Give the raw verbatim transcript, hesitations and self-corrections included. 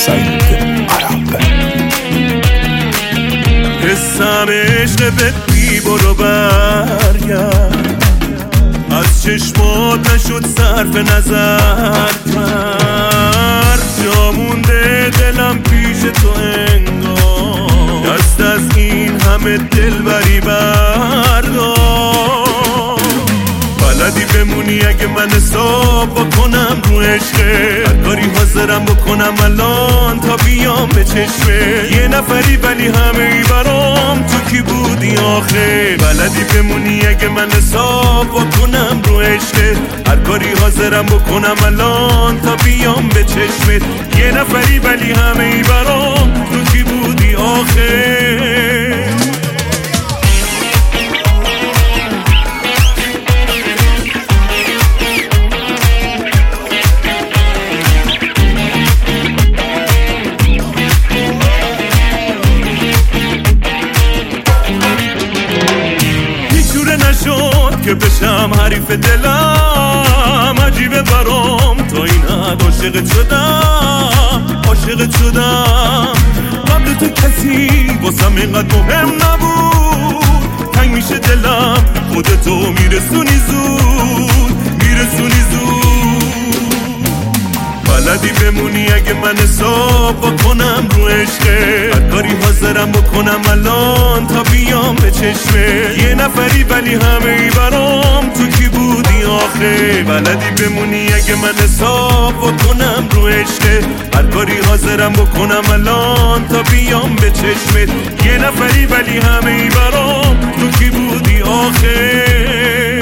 سعید عرب. حسم عشق به بی برو برگرد، از چشمات نشد صرف نظر کرد، جا مونده دلم پیش تو انگار، دست از این همه دلبری بردار. بلدی بمونی اگه من حساب بکنم رو عشقه، هر کاری حاضرم بکنم الان تا بیام به چشمه. یه نفری ولی همه ای برام، تو کی بودی آخه؟ بلدی بمونی اگه من حساب بکنم رو عشقه، هر کاری حاضرم بکنم الان تا بیام به چشمه. یه نفری ولی همه ای برام، تو کی بودی آخه؟ که بشم حریف دلم، عجیبه برام تا این حد عاشقت شدم، عاشقت شدم. قبل تو کسی واسم اینقدر مهم نبود، تنگ میشه دلم خودتو میرسونی زود، میرسونی زود. بلدی بمونی اگه من حساب بکنم رو عشقه، هر کاری حاضرم بکنم الان تا بیام به چشمه. یه نفری ولی همه ای برام، تو کی بودی آخه؟ بلدی بمونی اگه من حساب بکنم رو عشقه، هر کاری حاضرم بکنم الان تا بیام به چشمه. یه نفری ولی همه ای برام، تو کی بودی آخه؟